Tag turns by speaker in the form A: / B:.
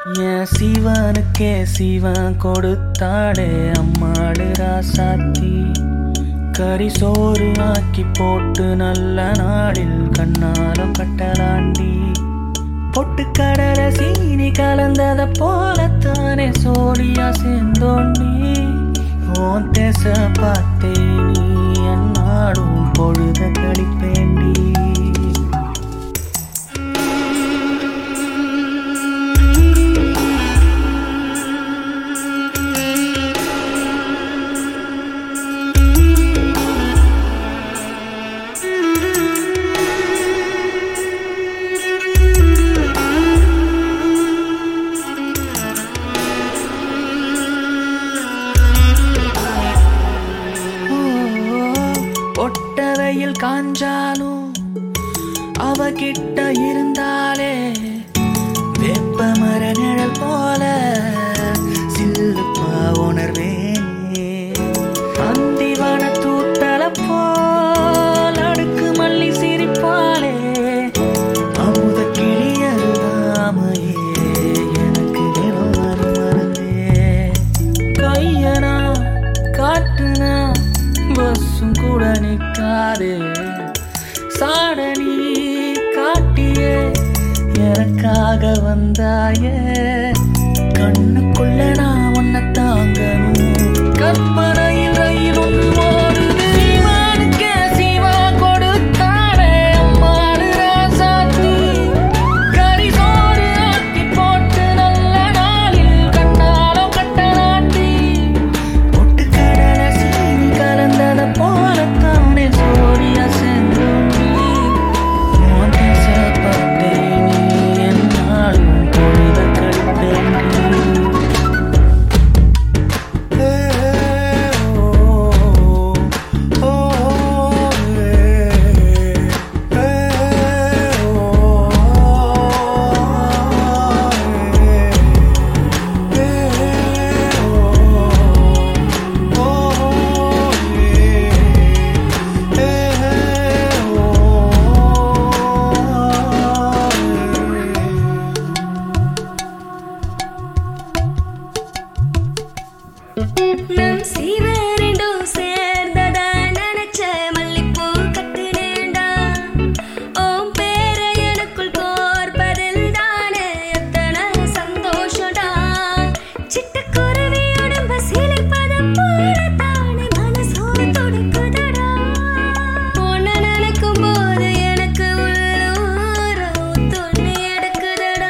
A: என் சிவனுக்கே சிவன் கொடுத்தாளே அம்மாளு ராசாத்தி. கரிசோறு ஆக்கி போட்டு நல்ல நாளில் கண்ணாலம் கட்டலாண்டி. பொட்டுக்கடல சீனி கலந்தத போலத்தானே சோழியா சேர்ந்தோண்டி. ஓன் தேச பார்த்தே நீ என்னாடும் பொழுத கழிப்பேண்டி. ஒட்டவையில் காஞ்சாலும் அவகிட்ட இருந்தாலே வெப்ப மர நிழல் போல சில்லுப்பா உணர்வேனே. அந்திவன தூத்தல போல் அடுக்கு மல்லி சிரிப்பாலே அமுத கிளியருதாமையே எனக்கு தினம் மருந்தே. கையனா காட்டுனா பஸ்ஸும் கூட நிற்காதே. சாடனி காட்டியே எனக்காக வந்தாயே. கண்ணுக்குள்ள நான் உன்னை தாங்கணும். கற்பனையில் ரயில் ஒன்று ஓடுது. சிவனுக்கே சிவா கொடுத்தாளே அம்மாளு ராசாத்தி. கரிசோறு ஆக்கி போட்டு நல்ல நாளில் கண்ணாலம் கட்டலாண்டி. பொட்டுக்கடல சீனி கலந்தத போலத்தானே சோழியா சேர்ந்தோண்டி. உன் தேச பார்த்தே நீ என்னாலும் பொழுத கழிப்பேண்டி.
B: நம் சீவரெண்டும் சேர்ந்தத நினைச்ச மல்லிப்பூ கட்டினேண்டா. ஓம் பேர எனக்குள் கோர்ப்பதில் தானே எத்தனை சந்தோஷடா. சிட்டுக்குருவி உடம்ப சிலிர்ப்பது போல தானே மனசோடு துடிக்குதடா. உன்னை நினைக்கும் போது எனக்கு உள்ளூர துணி எடுக்குதடா.